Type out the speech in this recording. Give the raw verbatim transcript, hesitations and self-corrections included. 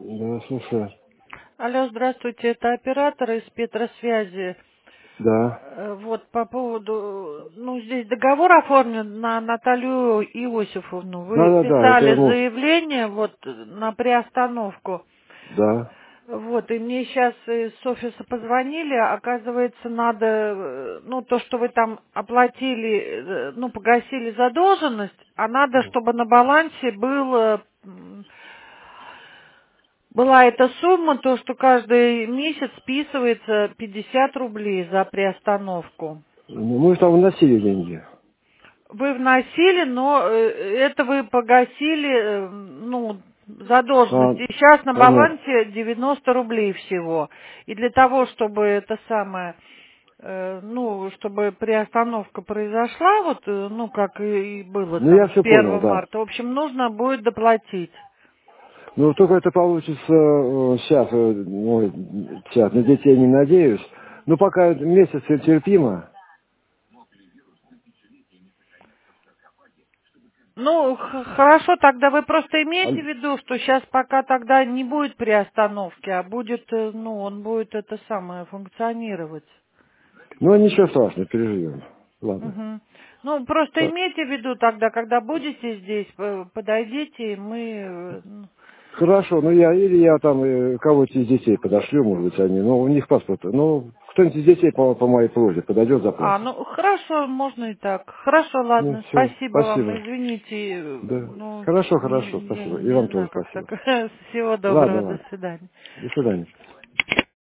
Да, слушаю. Алло, здравствуйте, это оператор из Петросвязи. Да. Э, Вот по поводу, ну, здесь договор оформлен на Наталью Иосифовну. Да, Вы да, да, это писали муж. заявление вот на приостановку. Да. Вот, и мне сейчас из офиса позвонили, оказывается, надо, э, ну, то, что вы там оплатили, э, ну, погасили задолженность, а надо, чтобы на балансе было, м, была эта сумма, то, что каждый месяц списывается пятьдесят рублей за приостановку. Ну, мы там вносили деньги. Вы вносили, но э, это вы погасили, э, ну, А, задолженность. И сейчас на понятно. балансе девяносто рублей всего. И для того, чтобы это самое, э, ну, чтобы приостановка произошла, вот, э, ну, как и и было Ну, я там с все понял, первого да. марта, в общем, нужно будет доплатить. Ну, только это получится э, сейчас, э, ой, сейчас, на детей не надеюсь. Ну, пока месяц терпимо. Ну, х- хорошо, тогда вы просто А, имейте в виду, что сейчас пока тогда не будет приостановки, а будет, э, ну, он будет это самое функционировать. ну, ничего страшного, переживем. Ладно. Мгм. Ну, просто Х- имейте в виду тогда, когда будете здесь, э, подойдите, и мы... э, ну, Хорошо, ну я, или я там э, кого-то из детей подошлю, может быть, они, ну, у них паспорт. Ну, кто-нибудь из детей по, по моей просьбе подойдет, А, заплатит. ну, хорошо, можно и так. Хорошо, Ну, ладно, все, спасибо вам, спасибо. извините, э, Да. ну, Хорошо, не, хорошо, я спасибо. И не вам тоже знаю, как так. спасибо. Всего Ладно, доброго, до ладно. свидания. До свидания.